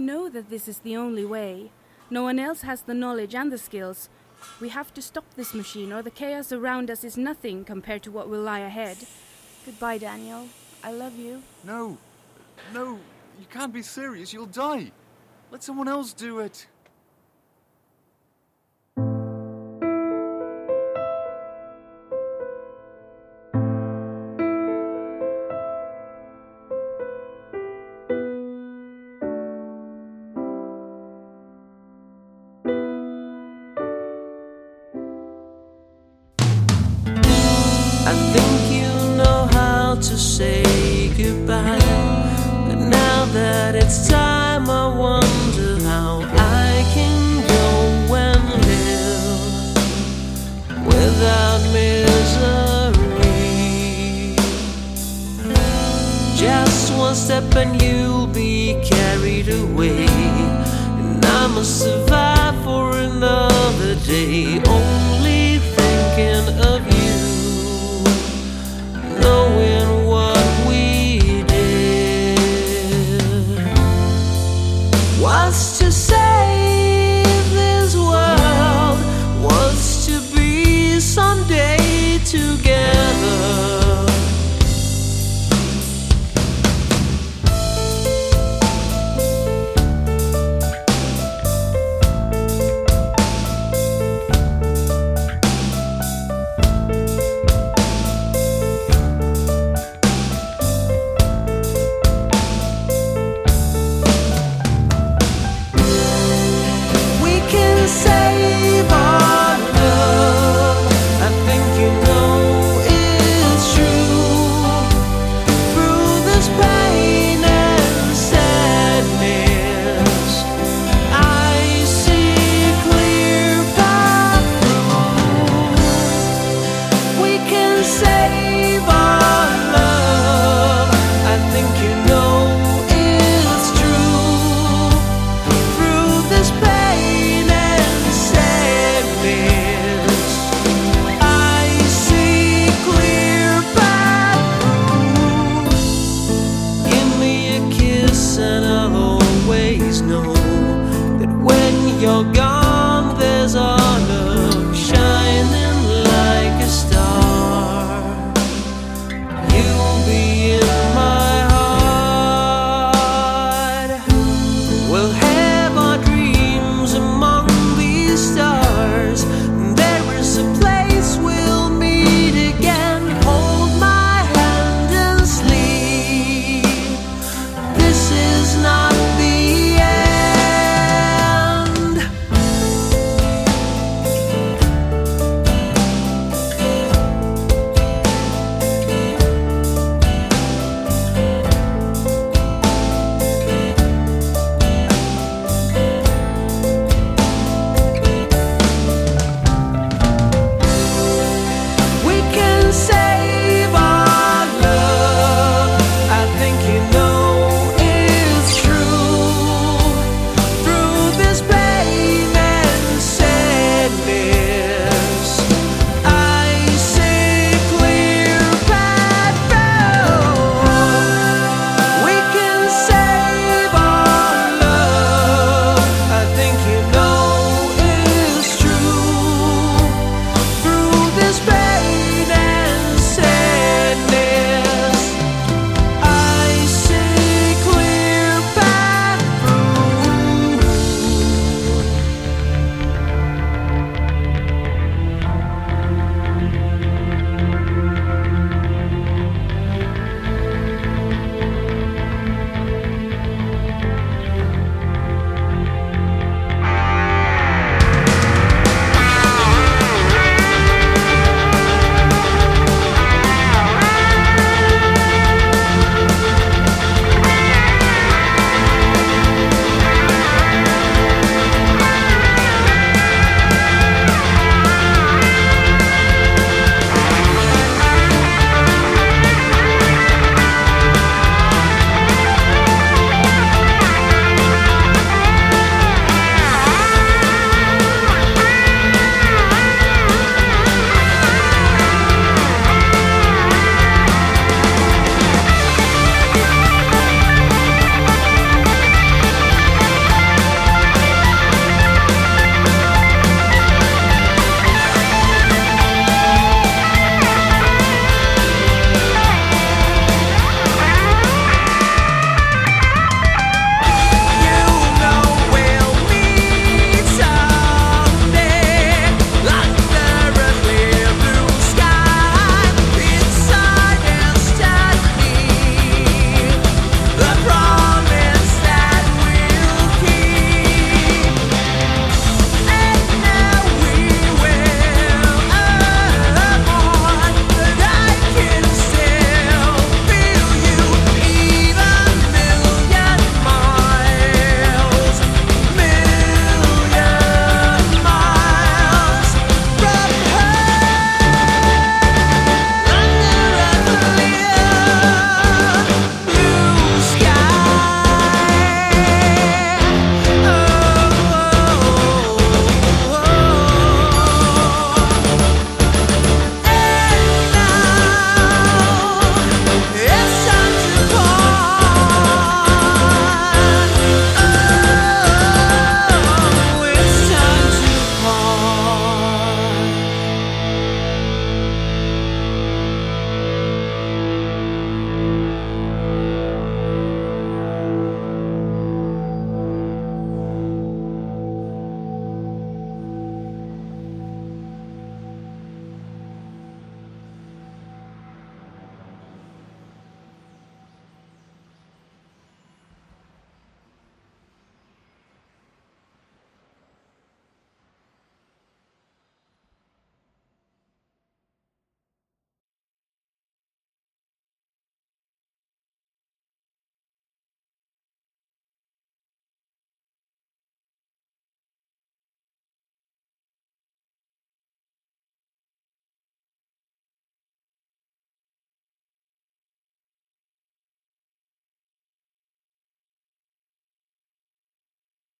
know that this is the only way. No one else has the knowledge and the skills. We have to stop this machine, or the chaos around us is nothing compared to what will lie ahead. Goodbye, Daniel. I love you. No, you can't be serious. You'll die. Let someone else do it. I think you know how to say goodbye, but now that it's time, I wonder how I can go and live without misery. Just one step and you'll be carried away, and I must survive for another day, only thinking of you, knowing what we did. What's to say?